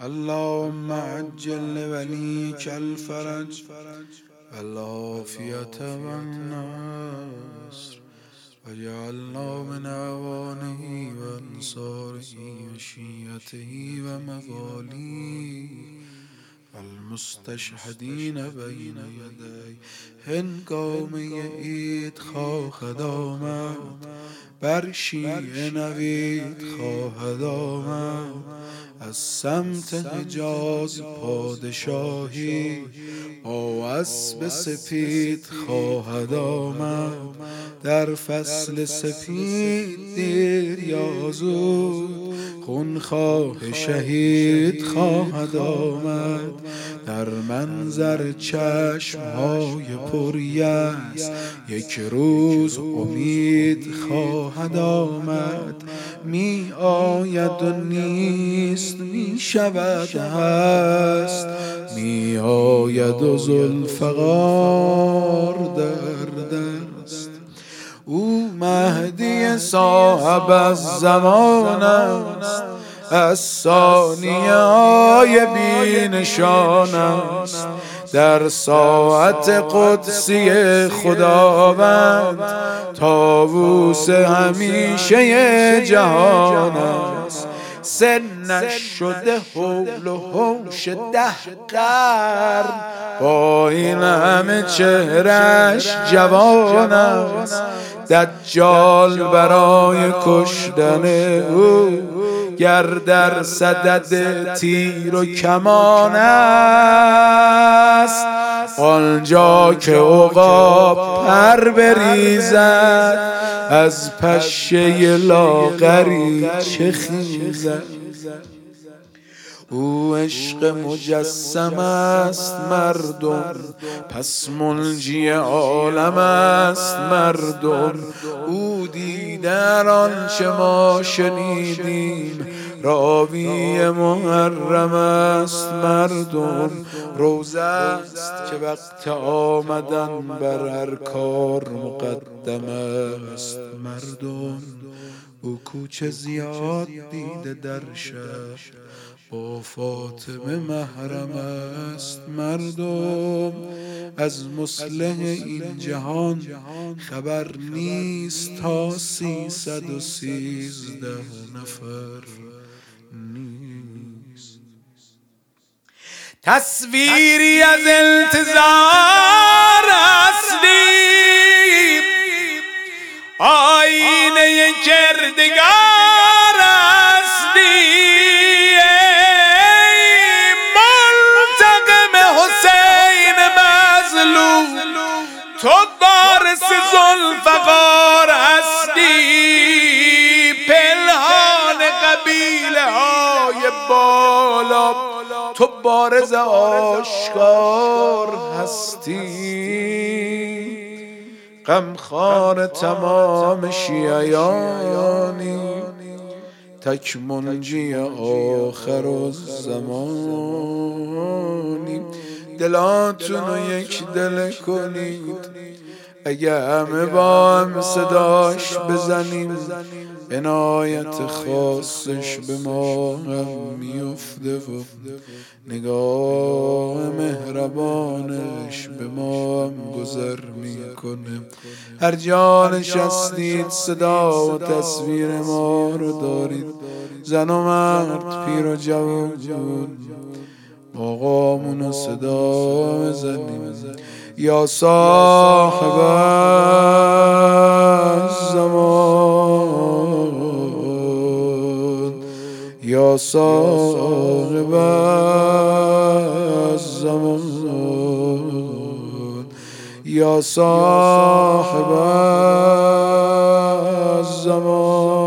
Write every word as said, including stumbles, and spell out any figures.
اللهم عجل لوليك الفرج والعافية والنصر وجعلنا من أعوانه وأنصاره وشيعته ومواليه والمستشهدين بین یدی. هنگامه عید خواهد آمد، بر شیعه نوید خواهد آمد، از سمت حجاز پادشاهی با اسب سپید خواهد آمد. در فصل سپید دیر یا زود خونخواه شهید خواهد آمد. در منظر چشمهای پر یأس یک روز امید خواهد آمد. می آید و نیست، می شود هست، می آید و ذوالفقار در دست. او مهدی صاحب از زمان است، از ثانیه های بی نشان است. در ساعت قدسی خداوند طاووس همیشه جهان است. سنش شده حول و حوش ده قرن، با این همه چهرش جوان است. دجال برای کشتن او گر در صدد تیر و کمان است، آنجا که عقاب پر بریزد از پشه لاغری چه خیزد. او عشق مجسم است مردم، پس منجی عالم است مردم. او دیده آنچه ما شنیدیم، راوی محرم است مردم. روزه است که وقت آمدن بر هر کار مقدم است مردم. او کوچه زیاد دیده در شب، با فاطمه محرم است مردم. از مصلح این جهان خبر نیست تا سیصد و سیزده نفر نیست. تصویری از التزار اصلی، آینه کردگار اصلی، منتقم حسین مظلوم، تو وارث ذوالفقار هستی. پلهان قبیله های بالا، تو بارز آشکار هستی. غمخوار تمام شیعیانی، تک منجی آخر الزمانی. دلاتون رو یک دل کنید، اگه همه با هم صداش بزنیم، عنایت خاصش به ما هم میفته و نگاه مهربانش به ما هم گذر میکنه. هر جا نشستید صدا و تصویر ما رو دارید، زن و مرد، پیر و جوان، آقامون صدا بزنیم. یا صاحب الزمان، یا صاحب الزمان، یا صاحب الزمان.